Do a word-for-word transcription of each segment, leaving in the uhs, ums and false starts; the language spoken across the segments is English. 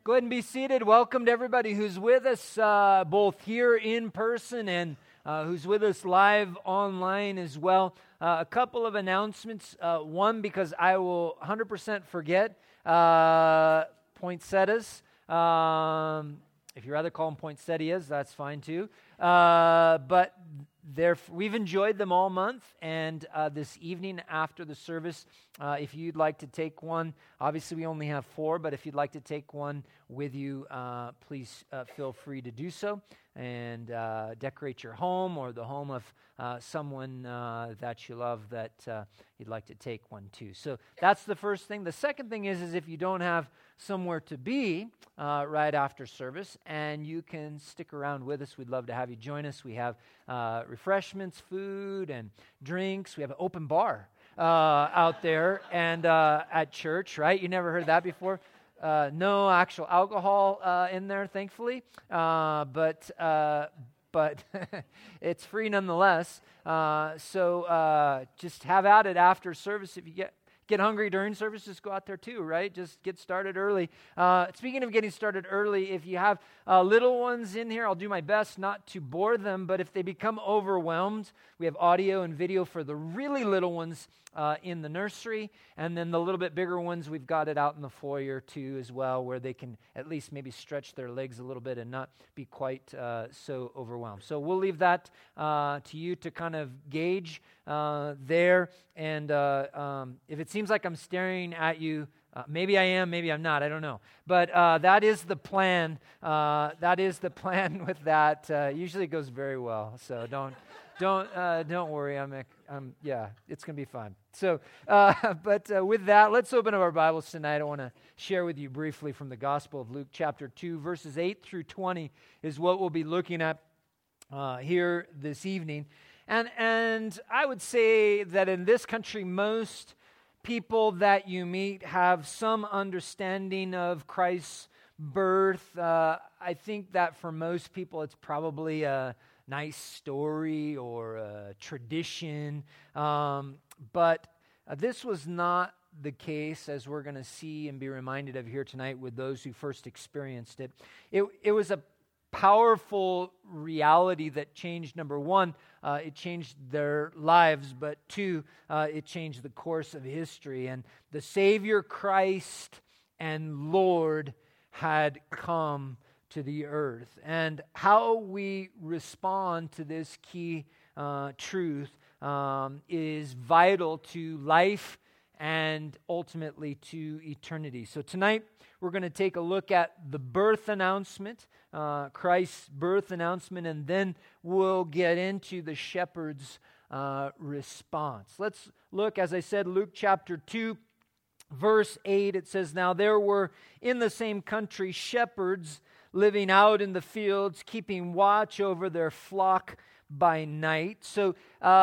Go ahead and be seated. Welcome to everybody who's with us, uh, both here in person and uh, who's with us live online as well. Uh, a couple of announcements. Uh, one, because I will one hundred percent forget, uh, poinsettias. Um, if you'd rather call them poinsettias, that's fine too. Uh, but they're, we've enjoyed them all month, and uh, this evening after the service, uh, if you'd like to take one, obviously we only have four, but if you'd like to take one with you, uh, please uh, feel free to do so, and uh, decorate your home or the home of uh, someone uh, that you love that uh, you'd like to take one to. So that's the first thing. The second thing is, is if you don't have somewhere to be uh, right after service, and you can stick around with us, we'd love to have you join us. We have uh, refreshments, food, and drinks. We have an open bar uh, out there and uh, at church, right? You never heard that before? Uh, no actual alcohol uh, in there, thankfully, uh, but uh, but it's free nonetheless. Uh, so uh, just have at it after service. If you get get hungry during service, just go out there too, right? Just get started early. Uh, speaking of getting started early, if you have uh, little ones in here, I'll do my best not to bore them, but if they become overwhelmed, we have audio and video for the really little ones uh, in the nursery, and then the little bit bigger ones, we've got it out in the foyer too as well, where they can at least maybe stretch their legs a little bit and not be quite uh, so overwhelmed. So we'll leave that uh, to you to kind of gauge uh, there, and uh, um, if it seems like I'm staring at you, Uh, maybe I am, maybe I'm not, I don't know. But uh, that is the plan. Uh, that is the plan with that. Uh, usually it goes very well, so don't don't uh, don't worry. I'm, I'm yeah, it's gonna be fun. So, uh, but uh, with that, let's open up our Bibles tonight. I want to share with you briefly from the Gospel of Luke, chapter two, verses eight through twenty, is what we'll be looking at uh, here this evening. And and I would say that in this country, most people that you meet have some understanding of Christ's birth. Uh, I think that for most people it's probably a nice story or a tradition. Um, but uh, this was not the case, as we're going to see and be reminded of here tonight with those who first experienced it. It, it was a powerful reality that changed, number one, uh, it changed their lives, but two, uh, it changed the course of history. And the Savior Christ and Lord had come to the earth. And how we respond to this key uh, truth um, is vital to life and ultimately to eternity. So tonight, we're going to take a look at the birth announcement, uh, Christ's birth announcement, and then we'll get into the shepherd's uh, response. Let's look, as I said, Luke chapter two, verse eight. It says, "Now there were in the same country shepherds living out in the fields, keeping watch over their flock by night." So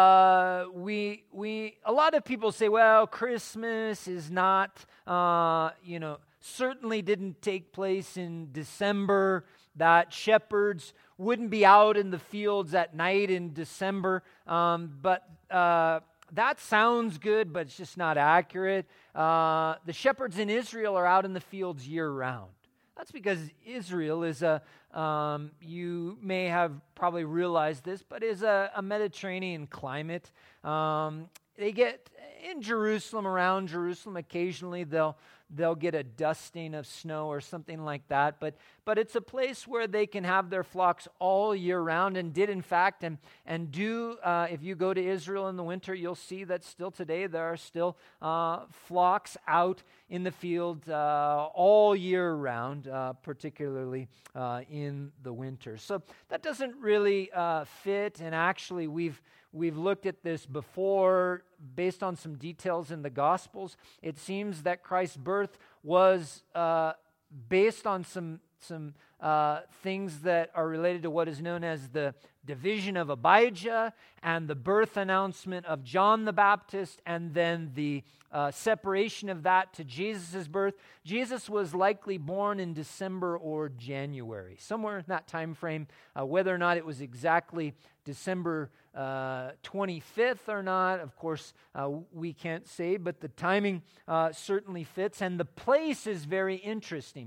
uh, we we a lot of people say, well, Christmas is not, uh, you know, certainly didn't take place in December, that shepherds wouldn't be out in the fields at night in December, um, but uh, that sounds good, but it's just not accurate. Uh, the shepherds in Israel are out in the fields year-round. That's because Israel is a, um, you may have probably realized this, but is a, a Mediterranean climate. Um, they get in Jerusalem, around Jerusalem, occasionally they'll they'll get a dusting of snow or something like that, but but it's a place where they can have their flocks all year round, and did in fact, and and do, uh, if you go to Israel in the winter, you'll see that still today there are still uh, flocks out in the field uh, all year round, uh, particularly uh, in the winter. So that doesn't really uh, fit, and actually we've We've looked at this before based on some details in the Gospels. It seems that Christ's birth was uh, based on some some uh, things that are related to what is known as the division of Abijah and the birth announcement of John the Baptist, and then the uh, separation of that to Jesus' birth. Jesus was likely born in December or January, somewhere in that time frame. Uh, whether or not it was exactly December uh, twenty-fifth or not, of course, uh, we can't say, but the timing uh, certainly fits, and the place is very interesting.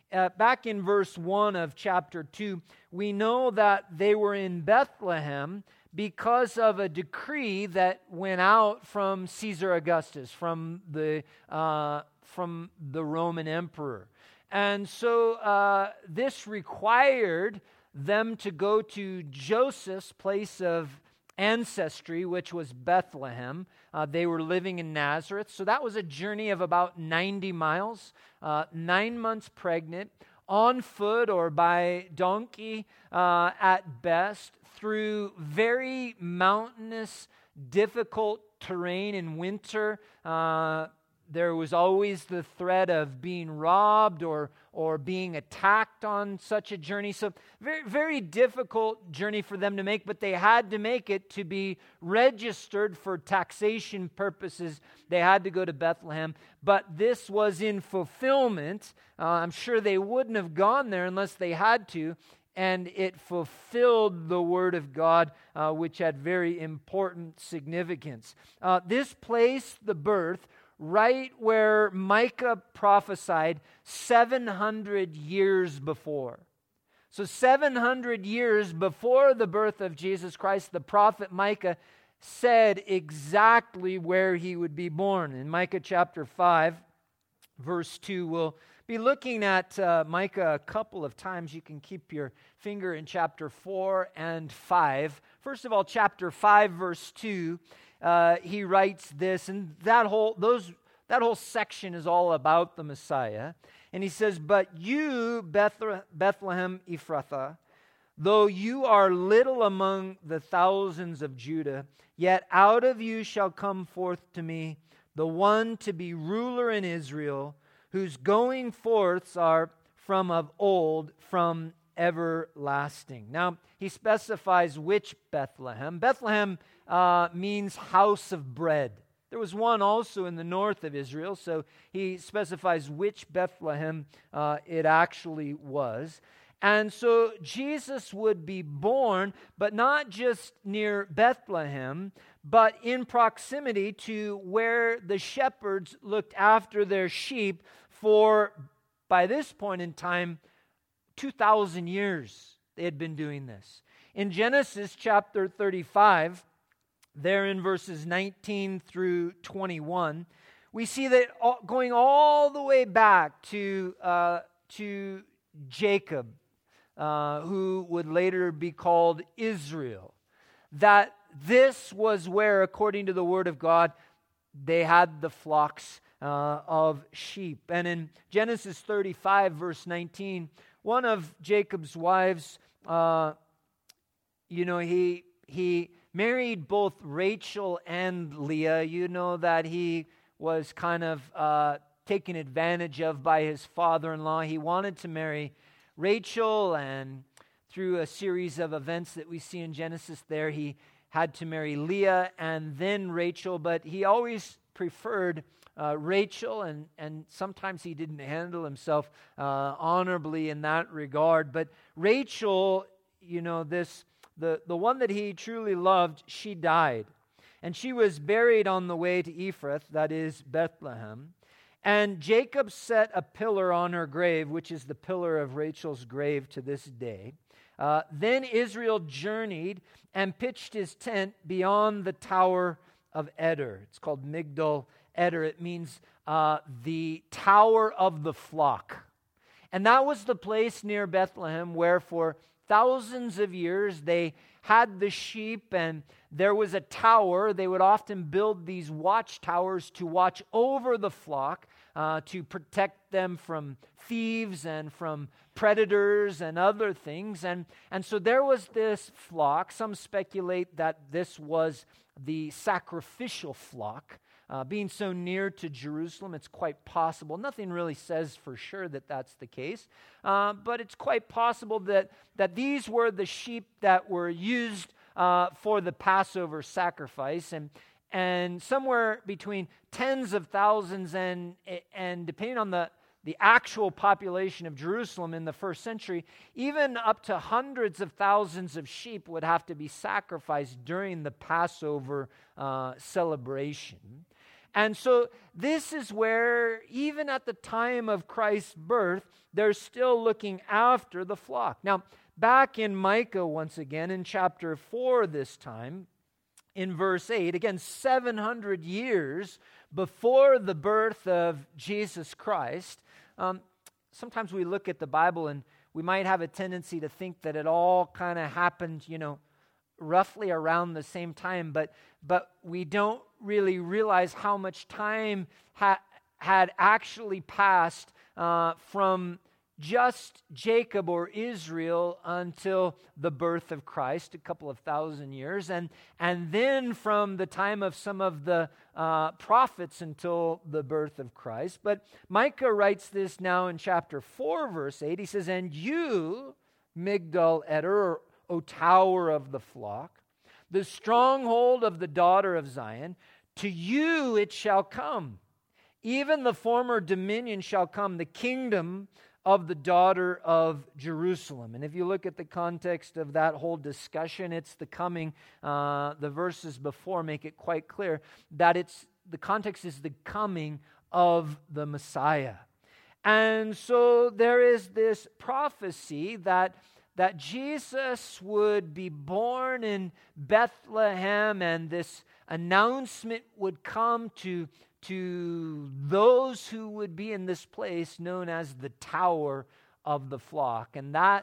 uh, back in verse one of chapter two, we know that they were in Bethlehem because of a decree that went out from Caesar Augustus, from the uh, from the Roman emperor. And so uh, this required them to go to Joseph's place of ancestry, which was Bethlehem. Uh, they were living in Nazareth. So that was a journey of about ninety miles, uh, nine months pregnant, on foot or by donkey uh, at best, through very mountainous, difficult terrain in winter. Uh, there was always the threat of being robbed or or being attacked on such a journey. So very, very difficult journey for them to make, but they had to make it to be registered for taxation purposes. They had to go to Bethlehem, but this was in fulfillment. Uh, I'm sure they wouldn't have gone there unless they had to, and it fulfilled the word of God, uh, which had very important significance. Uh, this place, the birth, right where Micah prophesied seven hundred years before. So seven hundred years before the birth of Jesus Christ, the prophet Micah said exactly where he would be born. In Micah chapter five, verse two, we'll be looking at uh, Micah a couple of times. You can keep your finger in chapter four and five. First of all, chapter five, verse two, uh, he writes this, and that whole those that whole section is all about the Messiah. And he says, "But you, Bethlehem Ephrathah, though you are little among the thousands of Judah, yet out of you shall come forth to me the one to be ruler in Israel, whose going forths are from of old, from everlasting." Now, he specifies which Bethlehem. Bethlehem uh, means house of bread. There was one also in the north of Israel, so he specifies which Bethlehem uh, it actually was. And so Jesus would be born, but not just near Bethlehem, but in proximity to where the shepherds looked after their sheep for, by this point in time, two thousand years they had been doing this. In Genesis chapter thirty-five, there in verses nineteen through twenty-one, we see that all, going all the way back to, uh, to Jacob, uh, who would later be called Israel, that this was where, according to the Word of God, they had the flocks uh, of sheep. And in Genesis thirty-five, verse nineteen, one of Jacob's wives, uh, you know, he he married both Rachel and Leah. You know that he was kind of uh, taken advantage of by his father-in-law. He wanted to marry Rachel, and through a series of events that we see in Genesis there, he had to marry Leah and then Rachel, but he always preferred uh, Rachel, and, and sometimes he didn't handle himself uh, honorably in that regard. But Rachel, you know, this the, the one that he truly loved, she died. And she was buried on the way to Ephrath, that is Bethlehem. And Jacob set a pillar on her grave, which is the pillar of Rachel's grave to this day. Uh, then Israel journeyed and pitched his tent beyond the Tower of Eder. It's called Migdal Eder. It means uh, the Tower of the Flock. And that was the place near Bethlehem where for thousands of years they had the sheep, and there was a tower. They would often build these watchtowers to watch over the flock, uh, to protect them from thieves and from predators and other things. And, and so there was this flock. Some speculate that this was the sacrificial flock. Uh, being so near to Jerusalem, it's quite possible. Nothing really says for sure that that's the case, uh, but it's quite possible that, that these were the sheep that were used uh, for the Passover sacrifice, and and somewhere between tens of thousands and and depending on the the actual population of Jerusalem in the first century, even up to hundreds of thousands of sheep would have to be sacrificed during the Passover uh, celebration. And so this is where, even at the time of Christ's birth, they're still looking after the flock. Now, back in Micah once again, in chapter four this time, in verse eight, again, seven hundred years before the birth of Jesus Christ, um, sometimes we look at the Bible and we might have a tendency to think that it all kind of happened, you know, roughly around the same time, but but we don't really realize how much time ha- had actually passed uh, from just Jacob or Israel until the birth of Christ, a couple of thousand years, and and then from the time of some of the uh, prophets until the birth of Christ. But Micah writes this now in chapter four, verse eight. He says, "And you, Migdal Eder, or O tower of the flock, the stronghold of the daughter of Zion, to you it shall come. Even the former dominion shall come, the kingdom of the daughter of Jerusalem." And if you look at the context of that whole discussion, it's the coming, uh, the verses before make it quite clear that it's the context is the coming of the Messiah. And so there is this prophecy that that Jesus would be born in Bethlehem, and this announcement would come to, to those who would be in this place known as the Tower of the Flock. And that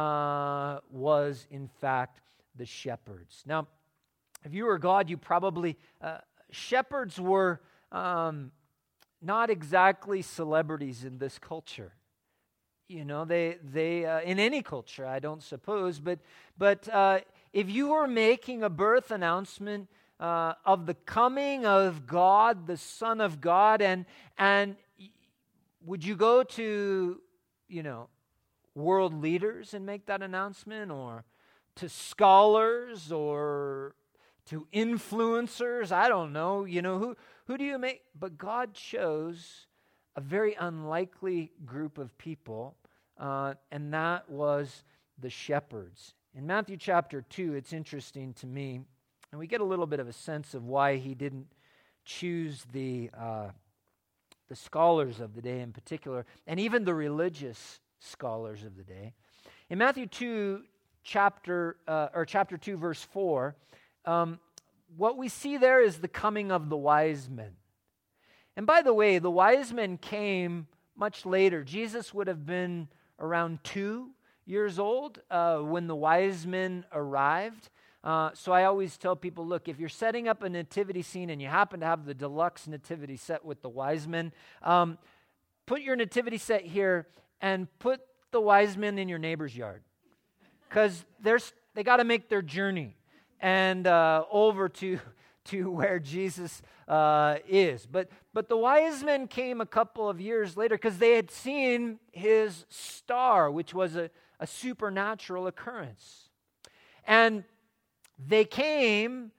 uh, was, in fact, the shepherds. Now, if you were God, you probably, uh, shepherds were um, not exactly celebrities in this culture. You know, they, they uh, in any culture, I don't suppose, but but uh, if you were making a birth announcement uh, of the coming of God, the Son of God, and and would you go to, you know, world leaders and make that announcement, or to scholars, or to influencers? I don't know. You know, who who do you make? But God chose a very unlikely group of people. Uh, and that was the shepherds. In Matthew chapter two, it's interesting to me, and we get a little bit of a sense of why he didn't choose the uh, the scholars of the day in particular, and even the religious scholars of the day. In Matthew two, chapter uh, or chapter two, verse four, um, what we see there is the coming of the wise men. And by the way, the wise men came much later. Jesus would have been around two years old uh, when the wise men arrived. Uh, so I always tell people, look, if you're setting up a nativity scene and you happen to have the deluxe nativity set with the wise men, um, put your nativity set here and put the wise men in your neighbor's yard, because they got to make their journey and uh, over to to where Jesus uh, is. But but the wise men came a couple of years later because they had seen his star, which was a, a supernatural occurrence. And they came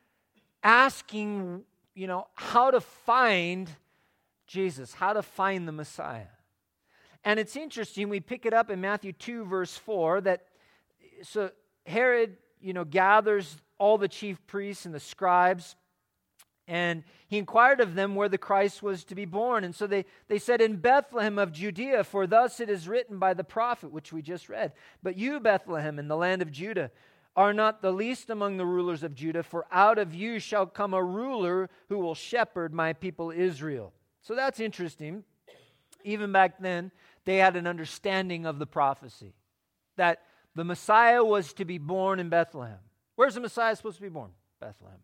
asking, you know, how to find Jesus, how to find the Messiah. And it's interesting, we pick it up in Matthew two, verse four, that so Herod, you know, gathers all the chief priests and the scribes, and he inquired of them where the Christ was to be born. And so they, they said, "In Bethlehem of Judea, for thus it is written by the prophet," which we just read. "But you, Bethlehem, in the land of Judah, are not the least among the rulers of Judah, for out of you shall come a ruler who will shepherd my people Israel." So that's interesting. Even back then, they had an understanding of the prophecy, that the Messiah was to be born in Bethlehem. Where's the Messiah supposed to be born? Bethlehem.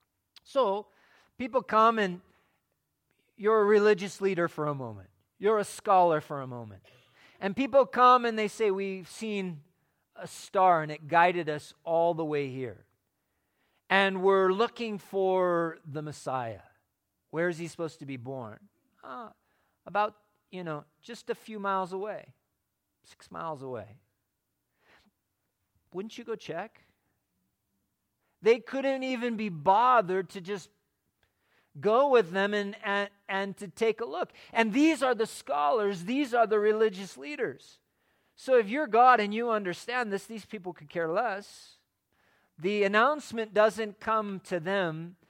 So people come, and you're a religious leader for a moment. You're a scholar for a moment. And people come and they say, "We've seen a star and it guided us all the way here. And we're looking for the Messiah. Where is he supposed to be born?" Uh, about, you know, just a few miles away. Six miles away. Wouldn't you go check? They couldn't even be bothered to just go with them and, and, and to take a look. And these are the scholars, these are the religious leaders. So if you're God and you understand this, these people could care less. The announcement doesn't come to them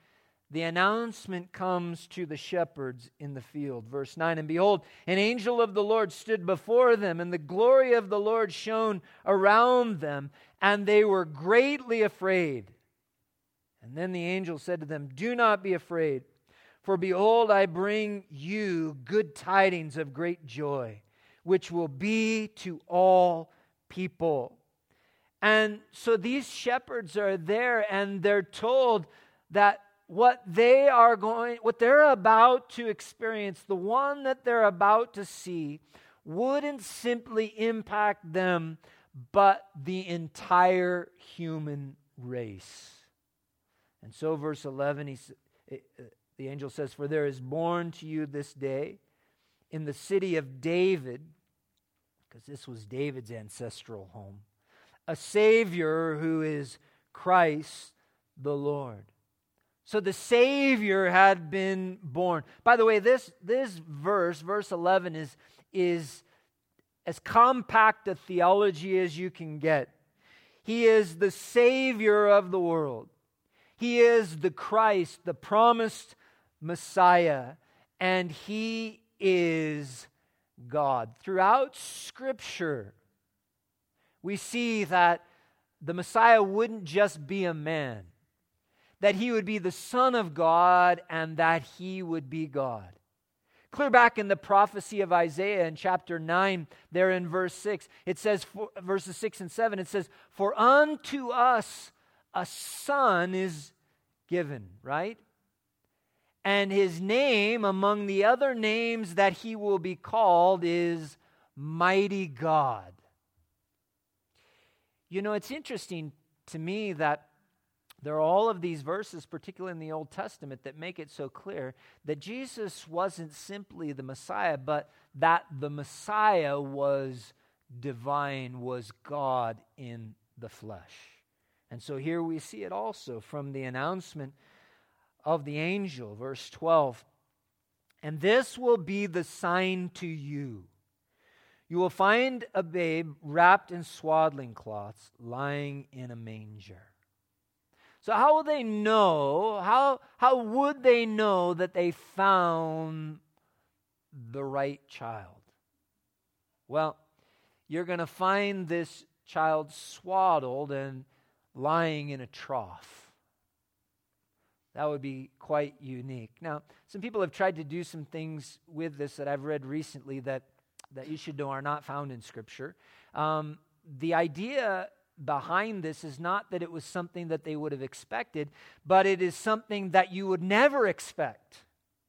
the announcement comes to the shepherds in the field. Verse nine, and behold, an angel of the Lord stood before them, and the glory of the Lord shone around them, and they were greatly afraid. And then the angel said to them, do not be afraid, for behold, I bring you good tidings of great joy, which will be to all people. And so these shepherds are there, and they're told that what they are going, what they're about to experience, the one that they're about to see, wouldn't simply impact them, but the entire human race. And so, verse eleven, he, the angel says, for there is born to you this day in the city of David, because this was David's ancestral home, a Savior who is Christ the Lord. So the Savior had been born. By the way, this, this verse, verse eleven, is, is as compact a theology as you can get. He is the Savior of the world. He is the Christ, the promised Messiah, and He is God. Throughout Scripture, we see that the Messiah wouldn't just be a man, that He would be the Son of God, and that He would be God. Clear back in the prophecy of Isaiah in chapter nine, there in verse six, it says, for, verses six and seven, it says, for unto us a son is given, right? And His name, among the other names that He will be called, is Mighty God. You know, it's interesting to me that there are all of these verses, particularly in the Old Testament, that make it so clear that Jesus wasn't simply the Messiah, but that the Messiah was divine, was God in the flesh. And so here we see it also from the announcement of the angel, verse twelve. And this will be the sign to you. You will find a babe wrapped in swaddling cloths, lying in a manger. So how will they know, how, how would they know that they found the right child? Well, you're going to find this child swaddled and lying in a trough. That would be quite unique. Now, some people have tried to do some things with this that I've read recently that, that you should know are not found in Scripture. Um, the idea behind this is not that it was something that they would have expected, but it is something that you would never expect.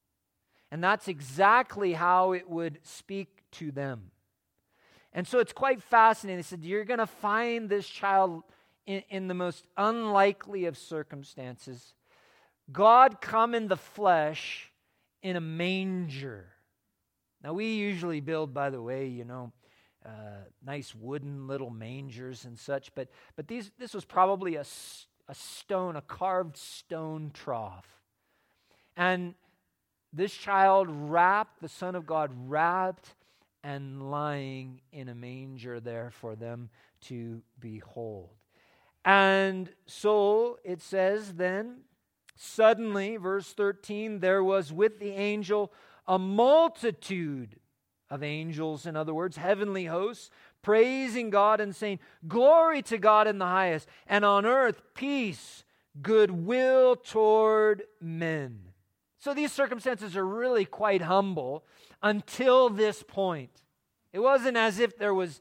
And that's exactly how it would speak to them. And so it's quite fascinating. They said, you're going to find this child in, in the most unlikely of circumstances. God come in the flesh in a manger. Now, we usually build, by the way, you know, Uh, nice wooden little mangers and such, but but these this was probably a, a stone, a carved stone trough. And this child wrapped, the Son of God wrapped and lying in a manger there for them to behold. And so it says then, suddenly, verse thirteen, there was with the angel a multitude of angels, in other words, heavenly hosts, praising God and saying, glory to God in the highest, and on earth peace, goodwill toward men. So these circumstances are really quite humble until this point. It wasn't as if there was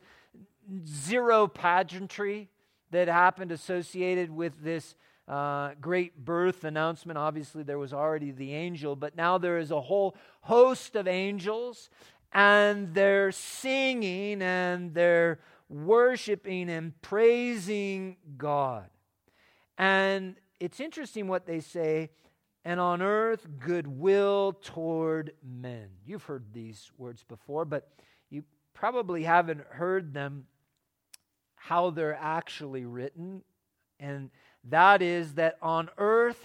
zero pageantry that happened associated with this uh, great birth announcement. Obviously, there was already the angel, but now there is a whole host of angels, and they're singing and they're worshiping and praising God. And it's interesting what they say, and on earth goodwill toward men. You've heard these words before, but you probably haven't heard them how they're actually written. And that is that on earth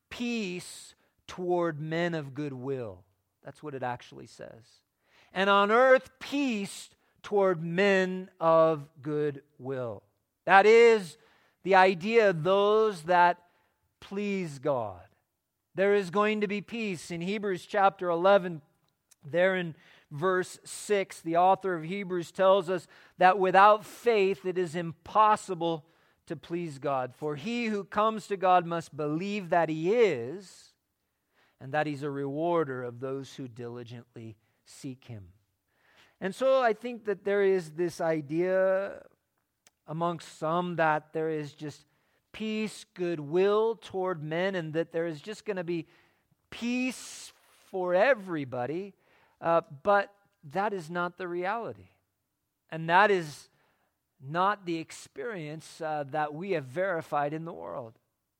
peace toward men of goodwill. That's what it actually says. And on earth, peace toward men of good will. That is the idea of those that please God, There is going to be peace. In Hebrews chapter eleven, there in verse six, the author of Hebrews tells us that without faith it is impossible to please God. For he who comes to God must believe that he is, and that he's a rewarder of those who diligently seek him. And so I think that there is this idea amongst some that there is just peace, goodwill toward men, and that there is just going to be peace for everybody. Uh, but that is not the reality. And that is not the experience uh, that we have verified in the world.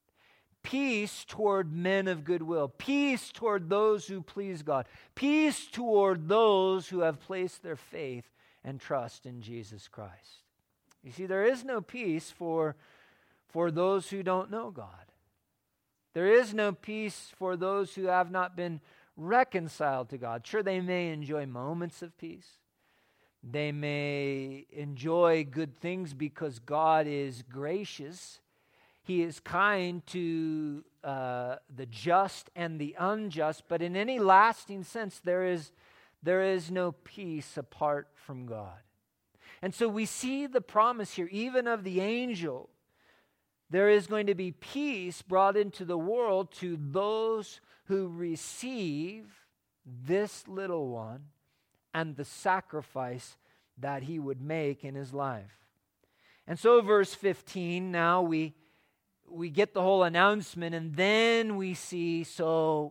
Peace toward men of goodwill. Peace toward those who please God. Peace toward those who have placed their faith and trust in Jesus Christ. You see, there is no peace for, for those who don't know God. There is no peace for those who have not been reconciled to God. Sure, they may enjoy moments of peace. They may enjoy good things because God is gracious. He is kind to uh, the just and the unjust, but in any lasting sense, there is, there is no peace apart from God. And so we see the promise here, even of the angel. There is going to be peace brought into the world to those who receive this little one and the sacrifice that he would make in his life. And so verse fifteen, now we we get the whole announcement, and then we see, so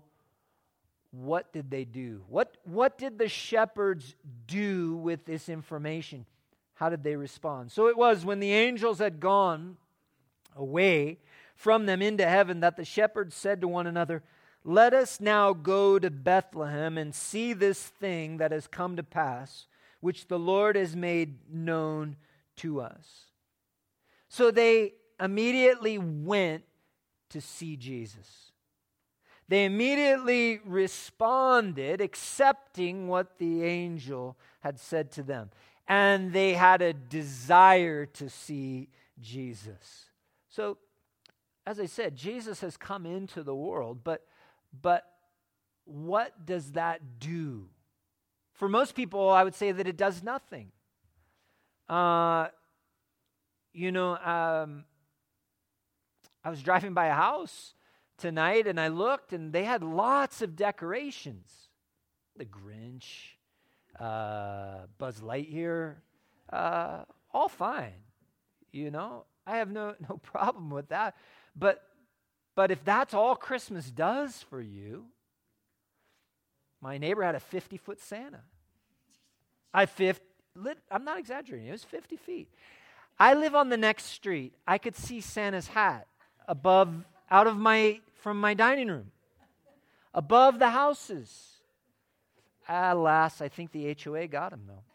what did they do? What, what did the shepherds do with this information? How did they respond? So it was when the angels had gone away from them into heaven that the shepherds said to one another, "Let us now go to Bethlehem and see this thing that has come to pass, which the Lord has made known to us." So they immediately went to see Jesus. They immediately responded, accepting what the angel had said to them. And they had a desire to see Jesus. So, as I said, Jesus has come into the world, but, but what does that do? For most people, I would say that it does nothing. Uh, you know, um, I was driving by a house tonight, and I looked, and they had lots of decorations. The Grinch, uh, Buzz Lightyear, uh, all fine. You know, I have no no problem with that. But but if that's all Christmas does for you, my neighbor had a fifty-foot Santa. I fifty. I'm not exaggerating. It was fifty feet. I live on the next street. I could see Santa's hat above, out of my, from my dining room, above the houses. Alas, I think the H O A got him, though.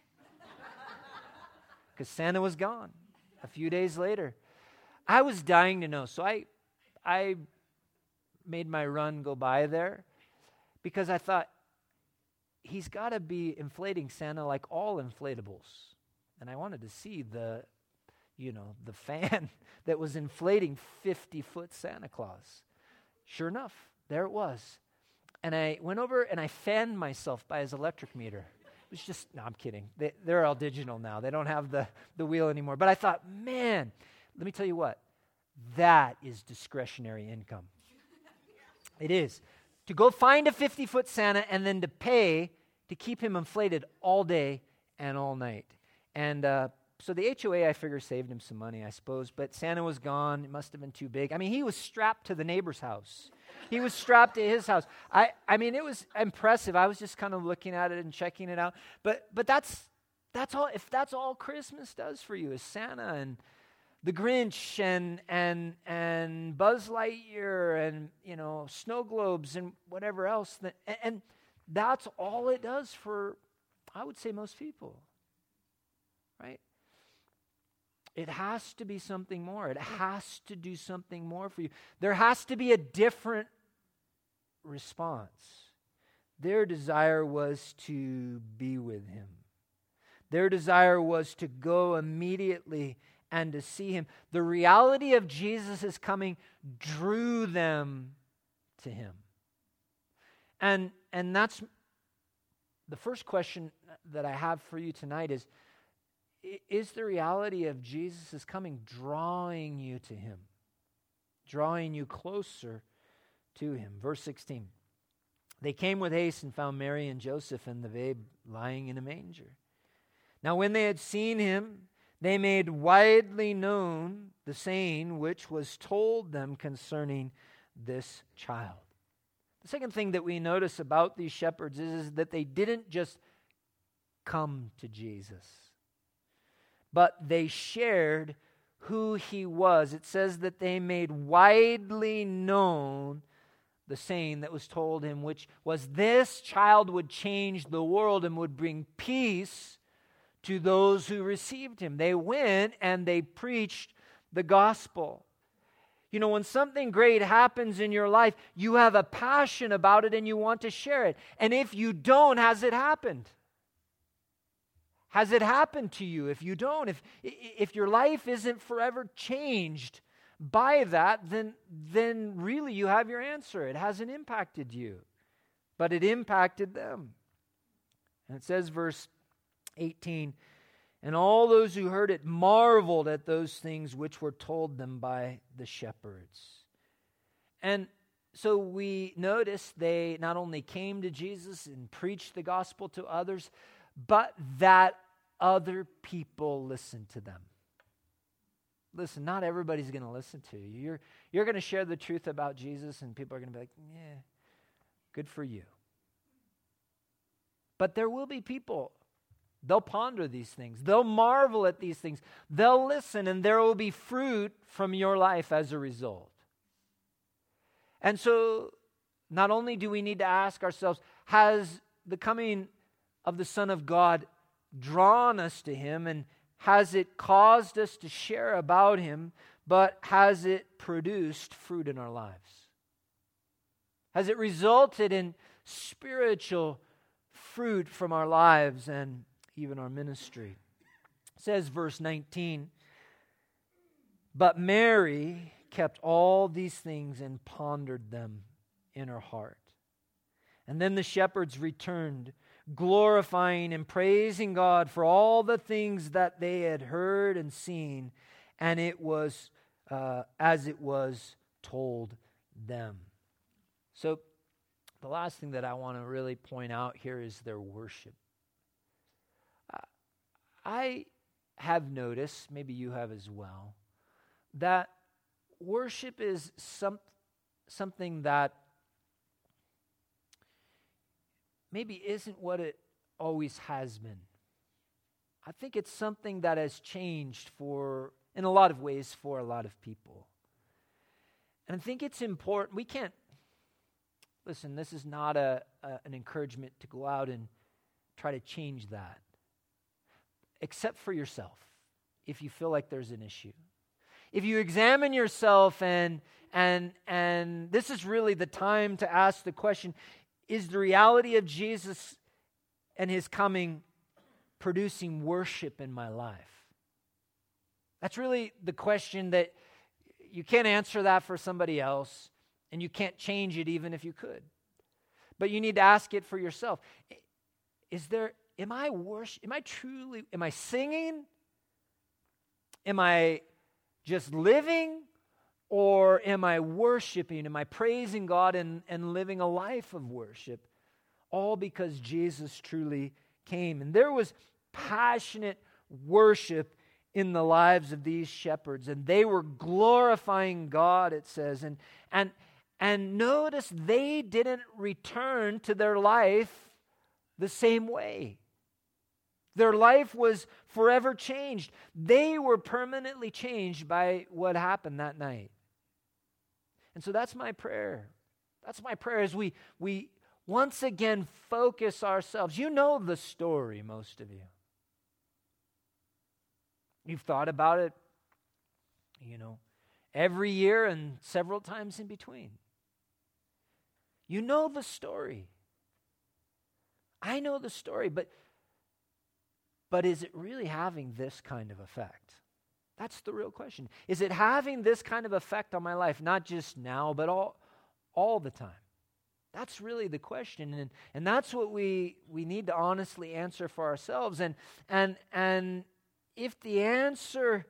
Because Santa was gone a few days later. I was dying to know, so I, I made my run go by there because I thought, he's got to be inflating Santa like all inflatables. And I wanted to see the, you know, the fan that was inflating fifty-foot Santa Claus. Sure enough, there it was. And I went over and I fanned myself by his electric meter. It was just, no, I'm kidding. They, they're all digital now. They don't have the, the wheel anymore. But I thought, man, let me tell you what, that is discretionary income. It is. To go find a fifty-foot Santa and then to pay to keep him inflated all day and all night. And uh, so the H O A, I figure, saved him some money, I suppose. But Santa was gone. It must have been too big. I mean, he was strapped to the neighbor's house. He was strapped to his house. I, I mean, it was impressive. I was just kind of looking at it and checking it out. But but that's that's all. If that's all Christmas does for you is Santa and the Grinch and and and Buzz Lightyear and, you know, snow globes and whatever else. That, and, and that's all it does for, I would say, most people. Right? It has to be something more. It has to do something more for you. There has to be a different response. Their desire was to be with him. Their desire was to go immediately and to see him. The reality of Jesus' coming drew them to him. And and that's the first question that I have for you tonight is, is the reality of Jesus' coming drawing you to him? Drawing you closer to him. Verse sixteen. They came with haste and found Mary and Joseph and the babe lying in a manger. Now when they had seen him, they made widely known the saying which was told them concerning this child. The second thing that we notice about these shepherds is, is that they didn't just come to Jesus, but they shared who he was. It says that they made widely known the saying that was told him, which was this child would change the world and would bring peace to those who received him. They went and they preached the gospel. You know, when something great happens in your life, you have a passion about it and you want to share it. And if you don't, has it happened? Has it happened to you? If you don't, if if your life isn't forever changed by that, then, then really you have your answer. It hasn't impacted you, but it impacted them. And it says, verse eighteen, and all those who heard it marveled at those things which were told them by the shepherds. And so we notice they not only came to Jesus and preached the gospel to others, but that other people listened to them. Listen, not everybody's going to listen to you. You're, you're going to share the truth about Jesus, and people are going to be like, yeah, good for you. But there will be people, they'll ponder these things. They'll marvel at these things. They'll listen, and there will be fruit from your life as a result. And so, not only do we need to ask ourselves, has the coming of the Son of God drawn us to him, and has it caused us to share about him, but has it produced fruit in our lives? Has it resulted in spiritual fruit from our lives and even our ministry? It says, verse nineteen, but Mary kept all these things and pondered them in her heart. And then the shepherds returned, glorifying and praising God for all the things that they had heard and seen, and it was uh, as it was told them. So the last thing that I want to really point out here is their worship. Uh, I have noticed, maybe you have as well, that worship is some, something that maybe isn't what it always has been. I think it's something that has changed for, in a lot of ways, for a lot of people. And I think it's important. We can't, listen, this is not a, a an encouragement to go out and try to change that. Except for yourself, if you feel like there's an issue. If you examine yourself and and and this is really the time to ask the question, is the reality of Jesus and his coming producing worship in my life? That's really the question that you can't answer that for somebody else, and you can't change it even if you could. But you need to ask it for yourself. Is there, am I worship, am I truly, am I singing? Am I just living? Or am I worshiping? Am I praising God and, and living a life of worship? All because Jesus truly came. And there was passionate worship in the lives of these shepherds. And they were glorifying God, it says. And, and, and notice they didn't return to their life the same way. Their life was forever changed. They were permanently changed by what happened that night. And so that's my prayer. That's my prayer as we, we once again focus ourselves. You know the story, most of you. You've thought about it, you know, every year and several times in between. You know the story. I know the story, but, but is it really having this kind of effect? That's the real question. Is it having this kind of effect on my life, not just now, but all, all the time? That's really the question, and, and that's what we, we need to honestly answer for ourselves. And, and, and if the answer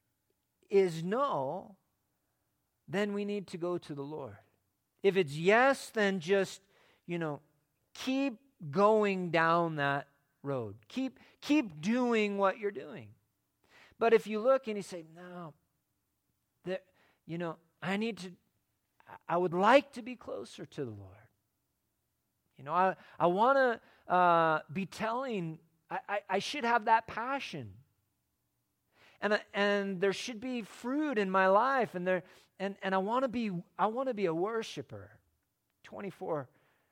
is no, then we need to go to the Lord. If it's yes, then just, you know, keep going down that road. Keep, keep doing what you're doing. But if you look and you say, no, there, you know, I need to, I would like to be closer to the Lord. You know, I, I want to uh, be telling, I, I, I should have that passion. And, and there should be fruit in my life, and there, and, and I want to be, I want to be a worshiper, twenty-four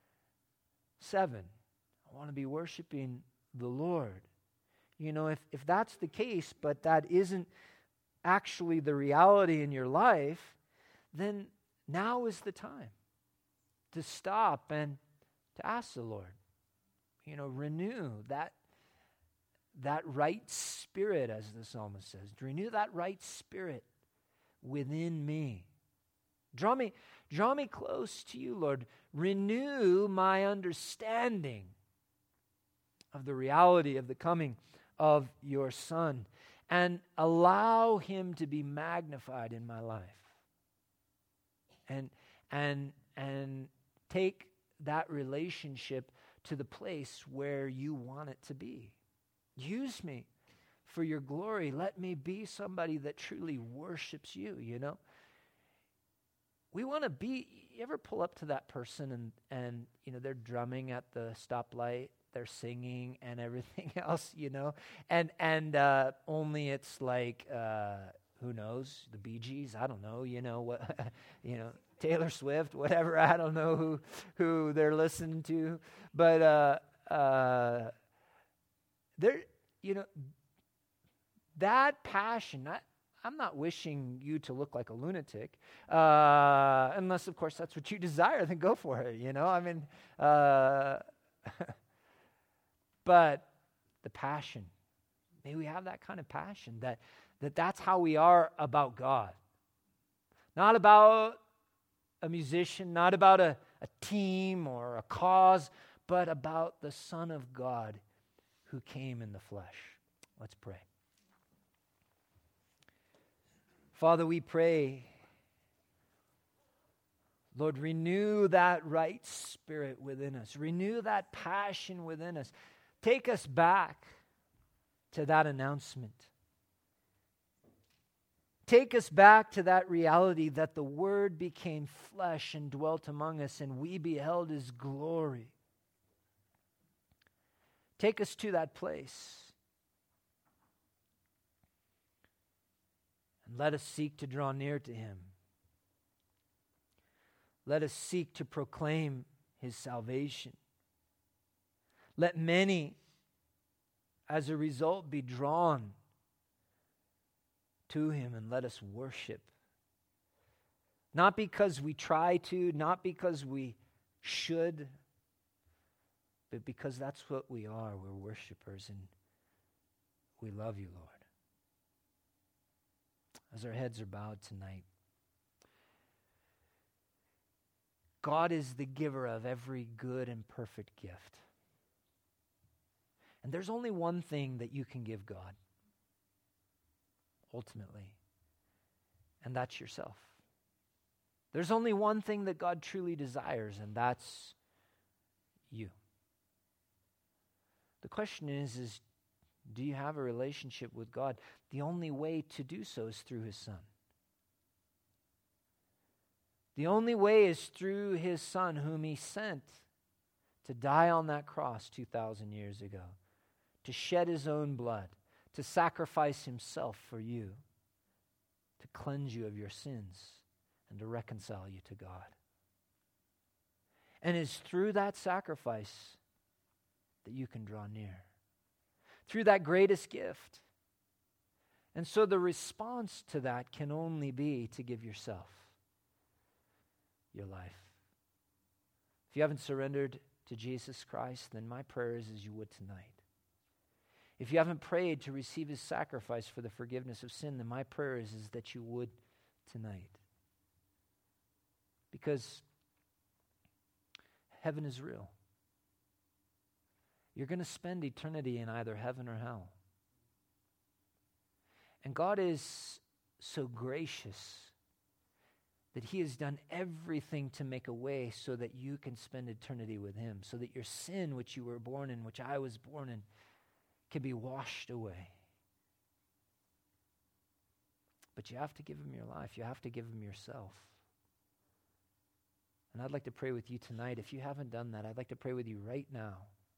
seven. I want to be worshiping the Lord. You know, if, if that's the case, but that isn't actually the reality in your life, then now is the time to stop and to ask the Lord, you know, renew that, that right spirit, as the psalmist says. Renew that right spirit within me. Draw me, draw me close to you, Lord. Renew my understanding of the reality of the coming of your Son, and allow him to be magnified in my life. And and and take that relationship to the place where you want it to be. Use me for your glory. Let me be somebody that truly worships you, you know. We want to be, you ever pull up to that person and, and you know, they're drumming at the stoplight, they're singing and everything else, you know, and and uh, only it's like, uh, who knows, the Bee Gees, I don't know, you know, what, you know, Taylor Swift, whatever, I don't know who who they're listening to, but uh, uh, they're, you know, that passion, I, I'm not wishing you to look like a lunatic, uh, unless, of course, that's what you desire, then go for it, you know, I mean, uh, but the passion, may we have that kind of passion, that, that that's how we are about God. Not about a musician, not about a, a team or a cause, but about the Son of God who came in the flesh. Let's pray. Father, we pray, Lord, renew that right spirit within us. Renew that passion within us. Take us back to that announcement. Take us back to that reality that the Word became flesh and dwelt among us, and we beheld His glory. Take us to that place. And let us seek to draw near to Him. Let us seek to proclaim His salvation. Let many, as a result, be drawn to Him, and let us worship. Not because we try to, not because we should, but because that's what we are. We're worshipers, and we love you, Lord. As our heads are bowed tonight, God is the giver of every good and perfect gift. And there's only one thing that you can give God, ultimately, and that's yourself. There's only one thing that God truly desires, and that's you. The question is, is do you have a relationship with God? The only way to do so is through His Son. The only way is through His Son, whom He sent to die on that cross two thousand years ago, to shed His own blood, to sacrifice Himself for you, to cleanse you of your sins, and to reconcile you to God. And it's through that sacrifice that you can draw near, through that greatest gift. And so the response to that can only be to give yourself, your life. If you haven't surrendered to Jesus Christ, then my prayer is as you would tonight. If you haven't prayed to receive His sacrifice for the forgiveness of sin, then my prayer is, is that you would tonight. Because heaven is real. You're going to spend eternity in either heaven or hell. And God is so gracious that he has done everything to make a way so that you can spend eternity with him, so that your sin, which you were born in, which I was born in, can be washed away. But you have to give him your life. You have to give him yourself. And I'd like to pray with you tonight. If you haven't done that, I'd like to pray with you right now.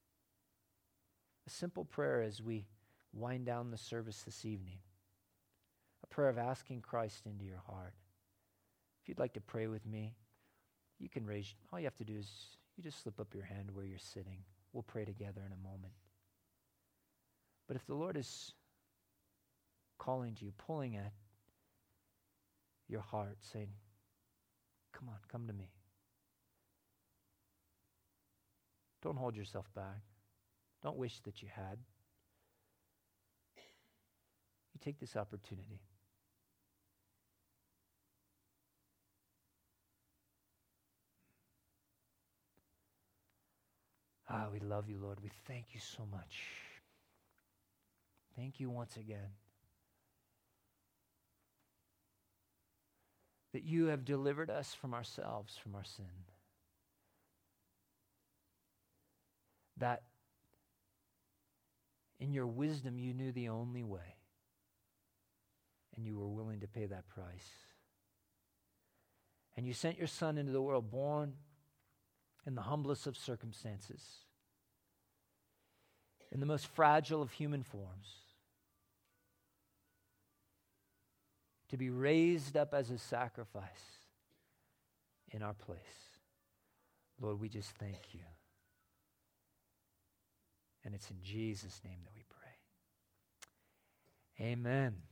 A simple prayer as we wind down the service this evening. A prayer of asking Christ into your heart. If you'd like to pray with me, you can raise, all you have to do is you just slip up your hand where you're sitting. We'll pray together in a moment. But if the Lord is calling to you, pulling at your heart, saying, come on, come to me. Don't hold yourself back. Don't wish that you had. You take this opportunity. Ah, we love you, Lord. We thank you so much. Thank you once again that you have delivered us from ourselves, from our sin. That in your wisdom you knew the only way, and you were willing to pay that price. And you sent your Son into the world, born in the humblest of circumstances, in the most fragile of human forms, to be raised up as a sacrifice in our place. Lord, we just thank you. And it's in Jesus' name that we pray. Amen.